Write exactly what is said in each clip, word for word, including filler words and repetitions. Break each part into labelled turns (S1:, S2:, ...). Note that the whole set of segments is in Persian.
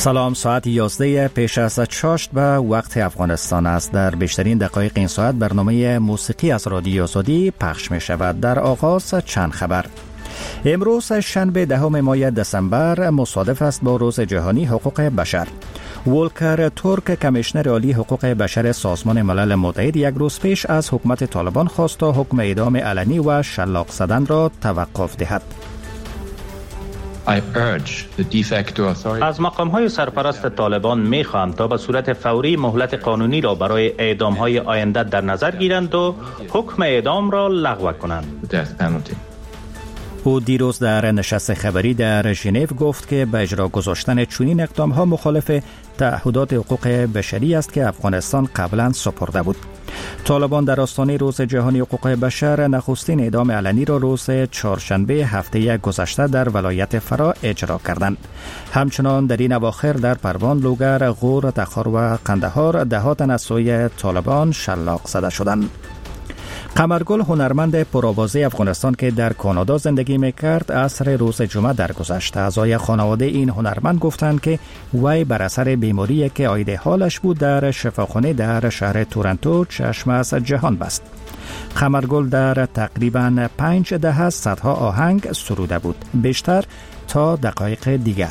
S1: سلام، ساعت یازده پیش از چاشت به وقت افغانستان است. در بیشترین دقایق این ساعت برنامه موسیقی از رادیو آزادی پخش می شود. در آغاز چند خبر. امروز شنبه دهم ماه دسامبر مصادف است با روز جهانی حقوق بشر. ولکر تورک، کمیشنر عالی حقوق بشر سازمان ملل متحد، یک روز پیش از حکومت طالبان خواست تا حکم اعدام علنی و شلاق زدن را توقف دهد.
S2: از مقام‌های سرپرست طالبان می‌خواهم تا به صورت فوری مهلت قانونی را برای اعدام‌های آینده در نظر گیرند و حکم اعدام را لغو کنند.
S1: او دیروز در نشست خبری در ژنو گفت که به اجرا گذاشتن چنین اقدام‌ها مخالف تعهدات حقوق بشری است که افغانستان قبلا سپرده بود. طالبان در آستانه روز جهانی حقوق بشر نخستین اعدام علنی را روز چهارشنبه هفته گذشته در ولایت فرا اجرا کردند. همچنان در این اواخر در پروان، لوگر، غور، تخار و قندهار دهات از سوی طالبان شلاق زده شدند. قمرگل، هنرمند پرآوازه افغانستان که در کانادا زندگی میکرد، عصر روز جمعه درگذشت. اعضای خانواده این هنرمند گفتند که وی بر اثر بیماری که عاید حالش بود در شفاخانه در شهر تورنتو چشم از جهان بست. قمرگل در تقریباً پنج دهه صدها آهنگ سروده بود، بیشتر تا دقایق دیگر.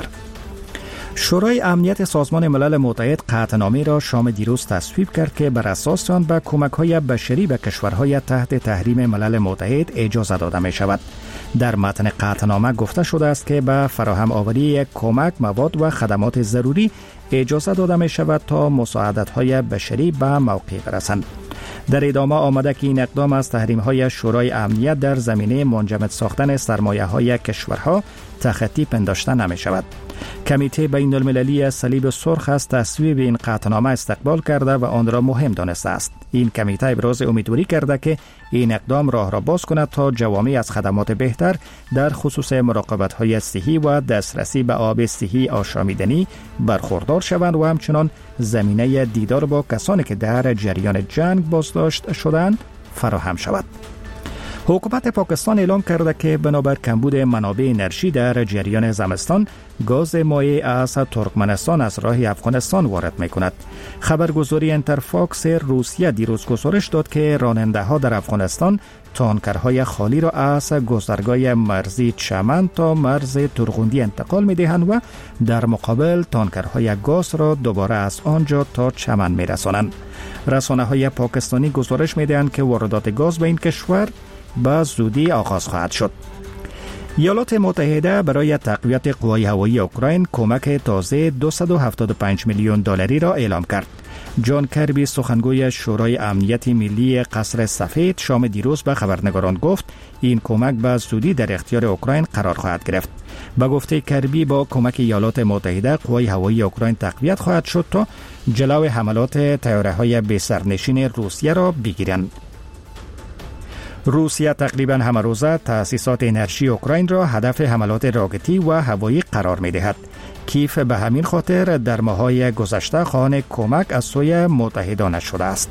S1: شورای امنیت سازمان ملل متحد قطعنامه را شام دیروز تصویب کرد که بر اساس آن به کمک‌های بشری به کشورهای تحت تحریم ملل متحد اجازه داده می شود. در متن قطعنامه گفته شده است که به فراهم آوری کمک، مواد و خدمات ضروری اجازه داده می شود تا مساعدت‌های بشری به موقع برسند. در ادامه آمده که این اقدام از تحریم‌های شورای امنیت در زمینه منجمد ساختن سرمایه‌های کشورها تخطی پنداشته نمی شود. کمیته بین المللی صلیب سرخ از تصویب این قطعنامه استقبال کرده و آن را مهم دانسته است. این کمیته ابراز امیدواری کرده که این اقدام راه را باز کند تا جوامع از خدمات بهتر در خصوص مراقبت‌های صحی و دسترسی به آب صحی آشامیدنی برخوردار شوند و همچنان زمینه دیدار با کسانی که در جریان جنگ بازداشت شدند فراهم شود. حکومت پاکستان اعلام کرده که بنابر کمبود منابع انرژی در جریان زمستان، گاز مایع از ترکمنستان از راه افغانستان وارد می کند. خبرگزاری انترفاکس روسیه دیروز گزارش داد که راننده‌ها در افغانستان تانکرهای خالی را از گذرگاه مرزی چمن تا مرز ترغوندی انتقال می دهند و در مقابل تانکرهای گاز را دوباره از آنجا تا چمن می رسانند. رسانه‌های پاکستانی گزارش می دهند که واردات گاز به این کشور به زودی آغاز خواهد شد. ایالات متحده برای تقویت قوای هوایی اوکراین کمک تازه دویست و هفتاد و پنج میلیون دلاری را اعلام کرد. جان کربی، سخنگوی شورای امنیت ملی قصر سفید، شام دیروز به خبرنگاران گفت این کمک به زودی در اختیار اوکراین قرار خواهد گرفت. به گفته کربی، با کمک ایالات متحده قوای هوایی اوکراین تقویت خواهد شد تا جلوی حملات طیاره‌های بی سرنشین روسیه را بگیرند. روسیه تقریباً همه روزه تأسیسات انرژی اوکراین را هدف حملات راکتی و هوایی قرار می دهد. کیف به همین خاطر در ماه‌های گذشته خواهان کمک از سوی متحدانش شده است.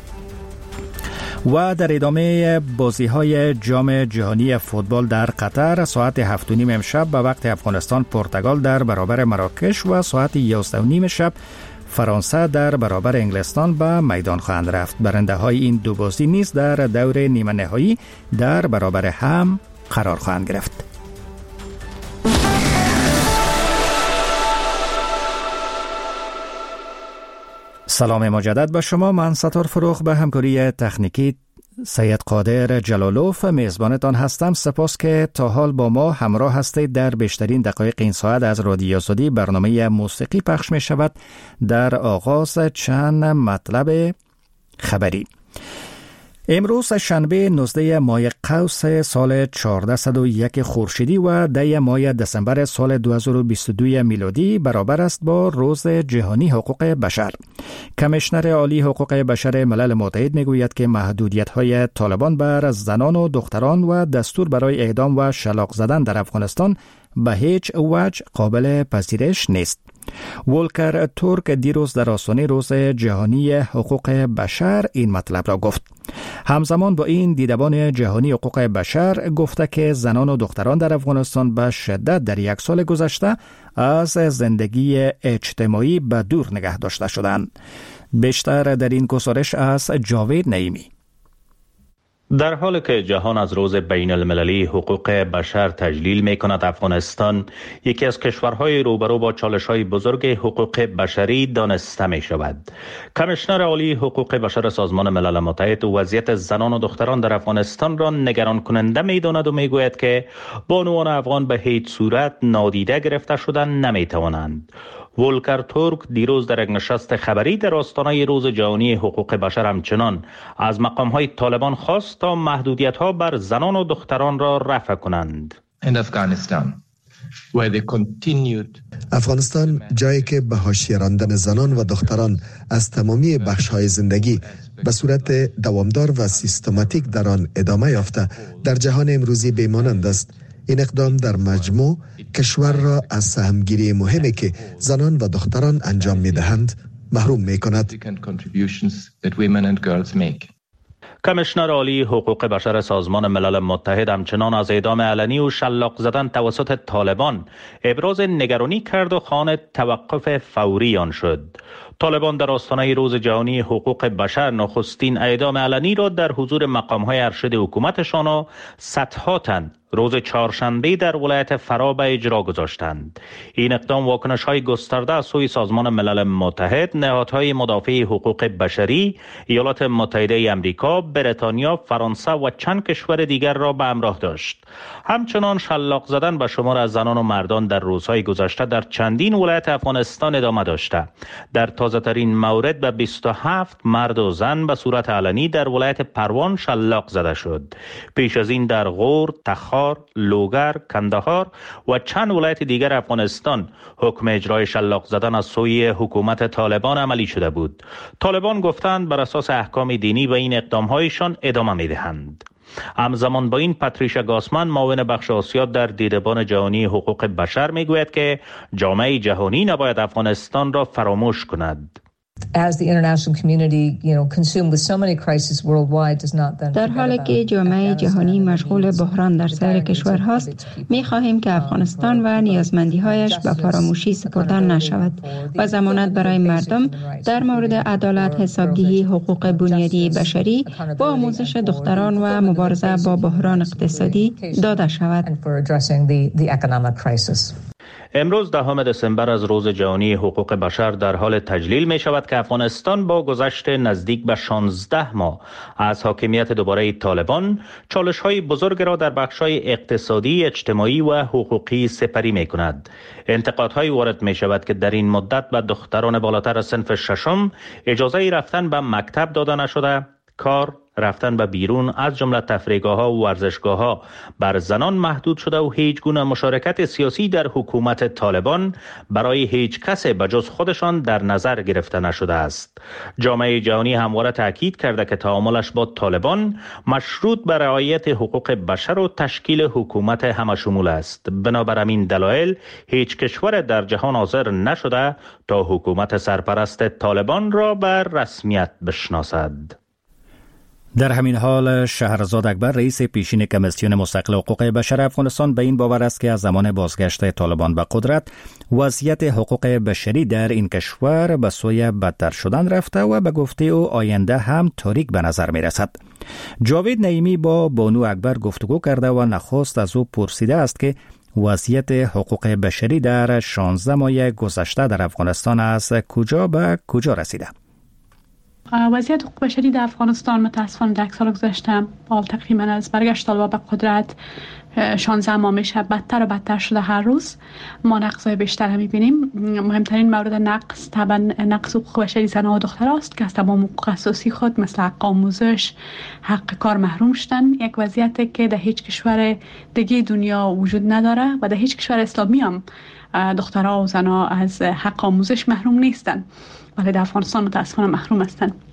S1: و در ادامه بازی‌های جام جهانی فوتبال در قطر، ساعت هفت و نیم امشب به وقت افغانستان پرتغال در برابر مراکش و ساعت یازده و نیم شب فرانسه در برابر انگلستان به میدان خواهند رفت. برنده های این دو بازی نیز در دور نیمه نهایی در برابر هم قرار خواهند گرفت. سلام مجدد به شما. من ستار فروخ به همکاری تکنیکی سید قادر جلالوف میزبانتان هستم. سپاس که تا حال با ما همراه هستید. در بیشترین دقایق این ساعت از رادیو آزادی برنامه موسیقی پخش می شود. در آغاز چند مطلب خبری. امروز شنبه نوزده ماه قوس سال چهارصد و یک خورشیدی و ده ماه دسامبر سال دو هزار و بیست و دو میلادی برابر است با روز جهانی حقوق بشر. کمیشنر عالی حقوق بشر ملل متحد میگوید که محدودیت‌های طالبان بر زنان و دختران و دستور برای اعدام و شلاق زدن در افغانستان به هیچ وجه قابل پذیرش نیست. ولکر تورک دیروز در آستانه روز جهانی حقوق بشر این مطلب را گفت. همزمان با این دیدبان جهانی حقوق بشر گفته که زنان و دختران در افغانستان به شدت در یک سال گذشته از زندگی اجتماعی به دور نگه داشته شدند. بیشتر در این گزارش از جاوید نعیمی.
S2: در حالی که جهان از روز بین المللی حقوق بشر تجلیل می کند، افغانستان یکی از کشورهای روبرو با چالش‌های بزرگ حقوق بشری دانسته می شود. کمیشنر عالی حقوق بشر سازمان ملل متحد وضعیت زنان و دختران در افغانستان را نگران کننده می داند و می گوید که بانوان افغان به هیچ صورت نادیده گرفته شدن نمی توانند. ولکر تورک دیروز در یک نشست خبری در آستانه روز جهانی حقوق بشر همچنان از مقام‌های طالبان خواست تا محدودیت‌ها بر زنان و دختران را رفع کنند.
S3: افغانستان جایی که به حاشیه راندن زنان و دختران از تمامی بخش‌های زندگی به صورت دوامدار و سیستماتیک در آن ادامه یافته در جهان امروزی بیمانند است. این اقدام در مجموع کشور را از سهمگیری مهمی که زنان و دختران انجام می‌دهند محروم می‌کند.
S2: کمیشنر عالی حقوق بشر سازمان ملل متحد همچنان از اعدام علنی و شلاق زدن توسط طالبان ابراز نگرانی کرد و خواهان توقف فوری آن شد. طالبان در آستانه روز جهانی حقوق بشر نخستین اعدام علنی را در حضور مقام‌های ارشد حکومتشان و صدها تن روز چهارشنبه در ولایت فرا به اجرا گذاشتند. این اقدام واکنش‌های گسترده از سوی سازمان ملل متحد، نهادهای مدافع حقوق بشری، ایالات متحده آمریکا، بریتانیا، فرانسه و چند کشور دیگر را به همراه داشت. همچنان شلاق زدن به شمار از زنان و مردان در روزهای گذشته در چندین ولایت افغانستان ادامه داشته. در تازه‌ترین مورد به بیست و هفت مرد و زن به صورت علنی در ولایت پروان شلاق زده شد. پیش از این در غور، تخار، لوگر، کندهار و چند ولایت دیگر افغانستان حکم اجرای شلاق زدن از سوی حکومت طالبان عملی شده بود. طالبان گفتند بر اساس احکام دینی به این اقدام‌هایشان ادامه می‌دهند. همزمان با این پاتریشا گاسمن، معاون بخش آسیا در دیدبان جهانی حقوق بشر میگوید که جامعه جهانی نباید افغانستان را فراموش کند.
S4: در حالی که جامعه جهانی مشغول بحران در سایر کشورهاست، می خواهیم که افغانستان و نیازمندی‌هایش به فراموشی سپرده نشود و ضمانت برای مردم در مورد عدالت، حسابدهی، حقوق بنیادی بشری با آموزش دختران و مبارزه با بحران اقتصادی داده شود.
S2: امروز دهم دسامبر از روز جهانی حقوق بشر در حال تجلیل می شود که افغانستان با گذشت نزدیک به شانزده ماه از حاکمیت دوباره طالبان چالش‌های بزرگ را در بخش‌های اقتصادی، اجتماعی و حقوقی سپری می کند. انتقادهای وارد می شود که در این مدت به دختران بالاتر از صنف ششم اجازه رفتن به مکتب داده نشده، کار، رفتن به بیرون از جمله تفریحگاه‌ها و ورزشگاه‌ها بر زنان محدود شده و هیچ گونه مشارکت سیاسی در حکومت طالبان برای هیچ کس به جز خودشان در نظر گرفته نشده است. جامعه جهانی همواره تاکید کرده که تعاملش با طالبان مشروط بر رعایت حقوق بشر و تشکیل حکومت همشمول است. بنابر همین دلایل هیچ کشور در جهان حاضر نشده تا حکومت سرپرست طالبان را بر رسمیت بشناسد.
S1: در همین حال شهرزاد اکبر، رئیس پیشین کمیسیون مستقل حقوق بشر افغانستان، به این باور است که از زمان بازگشت طالبان به قدرت وضعیت حقوق بشری در این کشور به سوی بدتر شدن رفته و به گفته او آینده هم تاریک به نظر می رسد. جاوید نعیمی با بانو اکبر گفتگو کرده و نخست از او پرسیده است که وضعیت حقوق بشری در شانزده ماه گذشته در افغانستان از کجا به کجا رسیده؟
S5: وضعیت حقوق بشری در افغانستان متاسفانه در یک سال گذشته با تقریبا از برگشت طالبان به قدرت شانزده ماه میشه بدتر و بدتر شده. هر روز ما نقص‌های بیشتر هم می‌بینیم. مهمترین مورد نقص طبعا نقص حقوق بشری زنان و دختران است که از تمام حقوق اساسی خود مثل حق آموزش، حق کار محروم شدن. یک وضعیتی که در هیچ کشور دیگه دنیا وجود نداره و در هیچ کشور اسلامی هم دخترها و زنها از حق آموزش محروم نیستن، ولی در افغانستان متاسفانه محروم هستند.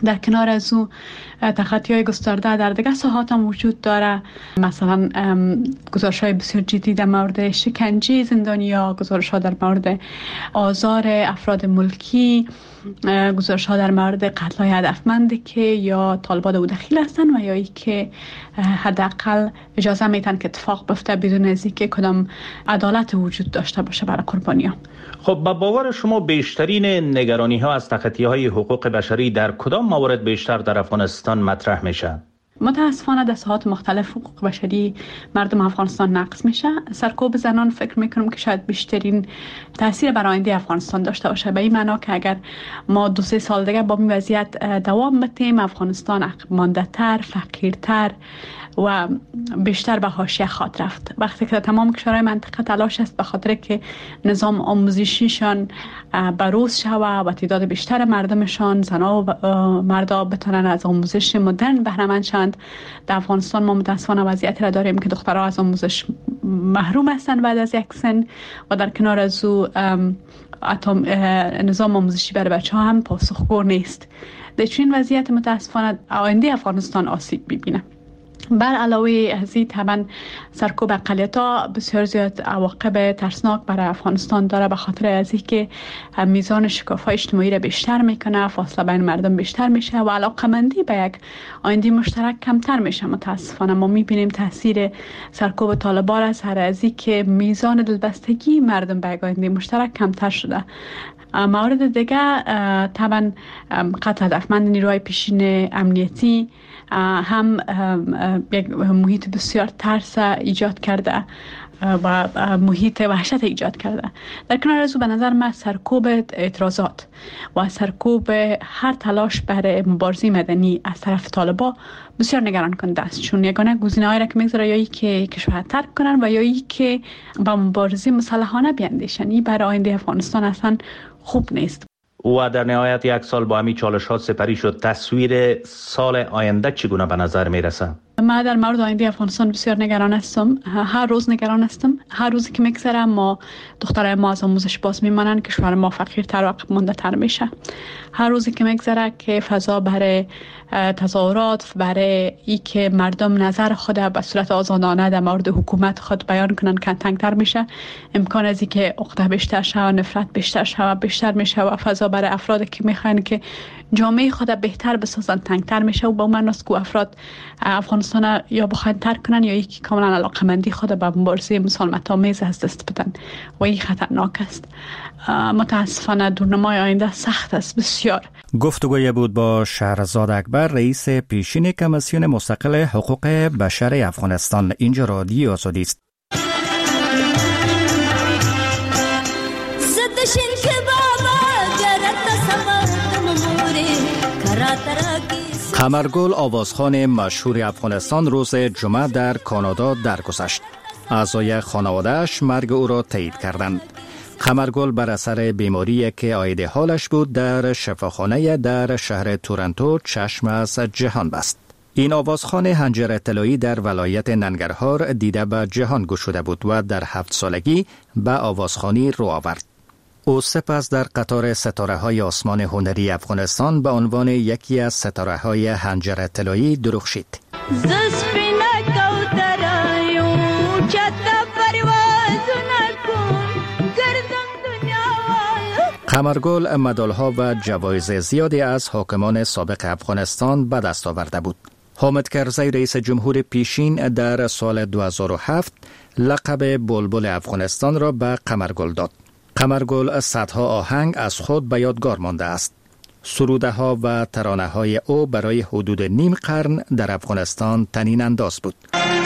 S5: در کنار از او تخطی های گسترده در دیگه ساحات هم وجود داره. مثلا گزارش های بسیار جدی در مورد شکنجه زندانیا، گزارش ها در مورد آزار افراد ملکی، گزارش ها در مورد قتل های هدفمندی که یا طالبان او دخیل هستن و یا ای که حداقل اجازه میتن که اتفاق بفته بدون از اینکه کدام عدالت وجود داشته باشه برای قربانیان.
S2: خب با باور شما بیشترین نگرانی ها از تخطی های حقوق بشری در کدام موارد بیشتر در افغانستان مطرح میشه؟
S5: متاسفانه در ساحات مختلف حقوق بشری مردم افغانستان نقض میشه. سرکوب زنان فکر میکنم که شاید بیشترین تاثیر بر آینده افغانستان داشته باشه، به این معنا که اگر ما دو سه سال دیگه با این وضعیت دوام بدیم، افغانستان عقب مانده تر، فقیرتر و بیشتر به حاشیه خواهد رفت. وقتی که تمام کشورهای منطقه تلاش است به خاطر که نظام آموزشیشان بروز شود و تعداد بیشتر مردمشان، زنها و مردا بتونن از آموزش مدرن بهره مند شوند، در افغانستان ما متاسفانه وضعیتی را داریم که دخترها از آموزش محروم هستند بعد از یک سن و در کنار از او نظام آموزشی برای بچه ها هم پاسخگو نیست. در چنین وضعیت متاسفانه آینده افغانستان آسیب می‌بینه. بر علاوه از این طبعا سرکوب اقلیت‌ها بسیار زیاد عواقب ترسناک برای افغانستان داره، به خاطر از اینکه میزان شکاف‌های اجتماعی را بیشتر میکنه، فاصله بین مردم بیشتر میشه و علاقه‌مندی به یک آینده مشترک کمتر میشه. متاسفانه ما میبینیم تاثیر سرکوب طالبان از هر از اینکه میزان دلبستگی مردم به یک آینده مشترک کمتر شده. مورد دیگه طبعا قتل هدفمند نیروهای پیشین امنیتی هم یک محیط بسیار ترس ایجاد کرده و محیط وحشت ایجاد کرده. در کنار از او به نظر من سرکوب اعتراضات و سرکوب هر تلاش برای مبارزه مدنی از طرف طالبان بسیار نگران کننده است، چون یگانه گزینه‌ای را که میگذاره یا ای که کشور ترک کنن و یا ای که با مبارزه مسلحانه بیاندیشن. این برای آینده افغانستان اصلا خوب نیست.
S2: و در نهایت یک سال با همین چالش‌ها سپری شد، تصویر سال آینده چگونه به نظر میرسه؟
S5: من در مورد آینده افغانستان بسیار نگران هستم. هر روز نگران هستم. هر روزی که میگذره ما دخترای ما از آموزش باز میمانن، کشور ما فقیرتر و عقب مانده تر میشه. هر روزی که میگذره که فضا برای تظاهرات، برای ای که مردم نظر خود به صورت آزادانه در مورد حکومت خود بیان کنن تنگتر میشه، امکان از اینکه عقده بیشتر شود، نفرت بیشتر شود بیشتر میشه و فضا برای افرادی که میخواین که جامعه خود بهتر بسازن تنگتر میشه و با من است که افراد افغانستان یا بخواین ترک کنن یا یکی کاملا علاقمندی خود به مبارزه مسالمت آمیز از دست بدن و این خطرناک است. متاسفانه دورنمای آینده سخت است بسیار.
S1: گفتگوی بود با شهرزاد اکبر، رئیس پیشین کمیسیون مستقل حقوق بشر افغانستان. اینجا رادیو آزادی است. قمرگل آوازخوان مشهور افغانستان روز جمعه در کانادا درگذشت. اعضای خانواده‌اش مرگ او را تایید کردند. قمرگل بر اثر بیماری که عاید حالش بود در شفاخانه در شهر تورنتو چشم از جهان بست. این آوازخوان حنجره طلایی در ولایت ننگرهار دیده به جهان گشوده بود و در هفت سالگی به آوازخوانی رو آورد. او سپس در قطار ستاره های آسمان هنری افغانستان به عنوان یکی از ستاره های حنجره طلایی درخشید. قمرگل مدالها و جوایز زیادی از حاکمان سابق افغانستان به دست آورده بود. حامد کرزی رئیس جمهور پیشین در سال دو هزار و هفت لقب بلبل افغانستان را به قمرگل داد. قمرگل صدها آهنگ از خود به یادگار مانده است. سروده ها و ترانه های او برای حدود نیم قرن در افغانستان طنین انداز بود.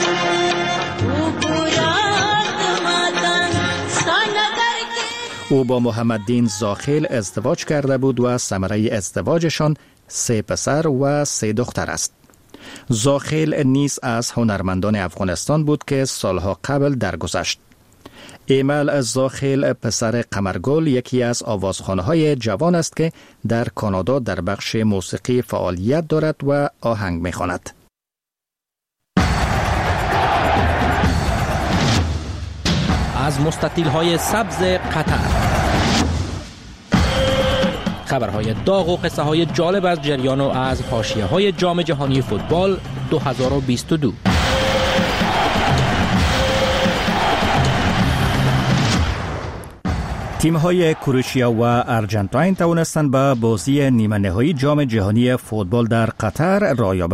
S1: او با محمددین زاخیل ازدواج کرده بود و ثمره ازدواجشان سه پسر و سه دختر است. زاخیل نیز از هنرمندان افغانستان بود که سالها قبل درگذشت. ایمل زاخیل پسر قمرگل یکی از آوازخوان‌های جوان است که در کانادا در بخش موسیقی فعالیت دارد و آهنگ می‌خواند.
S6: از مستطیل‌های سبز قطر خبرهای داغ و قصه های جالب از جریان و از حاشیه های جام جهانی فوتبال دو هزار و بیست و دو.
S1: تیم‌های کروشیا و ارجنتاین توانستند به بازی نیمه نهایی جام جهانی فوتبال در قطر راه یابند.